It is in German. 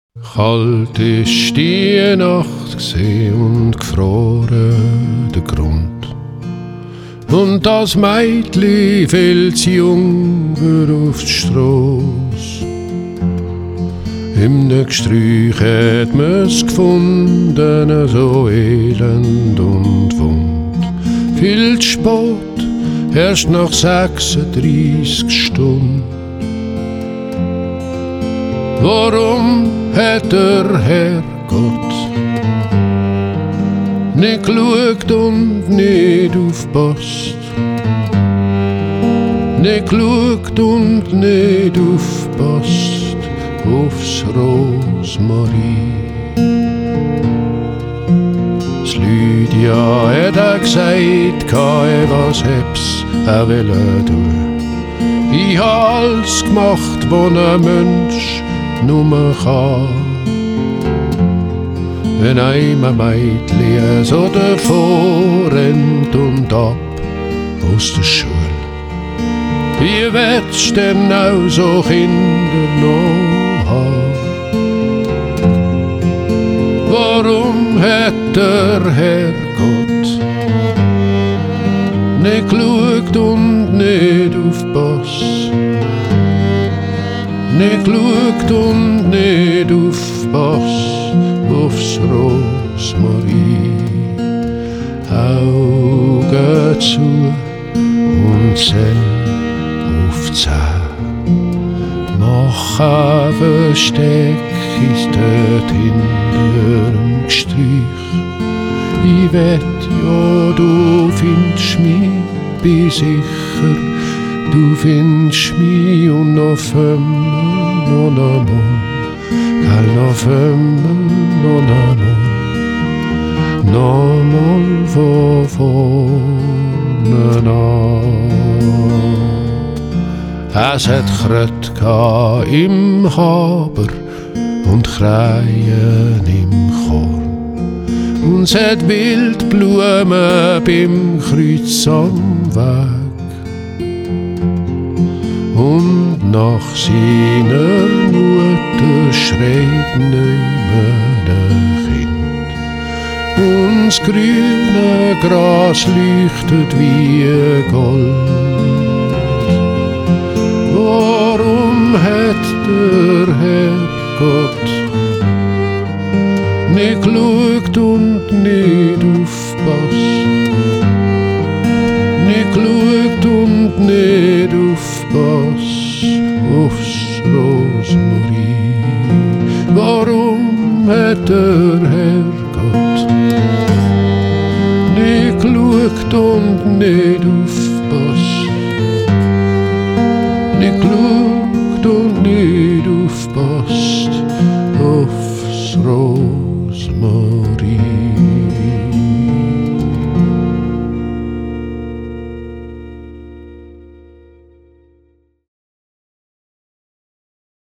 Kalt ist die Nacht gsi und gefroren der Grund. Und das Meitli fällt jünger auf die Strasse. Im Gesträuch hat man's gefunden, so elend und wund. Viel zu spät, erst nach 36 Stunden. Warum hat der Herrgott nicht geschaut und nicht aufpasst? Nicht geschaut und nicht aufpasst aufs Rosmarin. Das Lydia hat gesagt, was hab's tun. Ich hab alles gemacht, was ein Mensch nur kann. Wenn ein Mädchen so davor rennt und ab aus der Schule, wie willst du denn auch so Kinder noch haben? Warum hat der Herrgott nicht geschaut und nicht aufpasst? Nicht geschaut und nicht aufpasst aufs Rosmarin. Augen zu und Zell auf 10. Mach ein Versteck, ist dort hinterm Gesträuch. Ich wett, ja, du findest mich, bin sicher, du findest mich und noch einmal, noch einmal, nochmal von vorne an. Es hat Krötke im Haber und Kreien im Korn. Und es hat Wildblumen beim Kreuz am Weg. Und nach seiner Mutter schreit niemand ein Kind. Und das grüne Gras leuchtet wie Gold. Warum hat der Herrgott nicht geschaut und nicht aufpasst? Nicht geschaut und nicht aufpasst aufs Rosmarin. Warum hat der Herrgott nicht geschaut und nicht aufpasst? Nicht geschaut und nicht aufpasst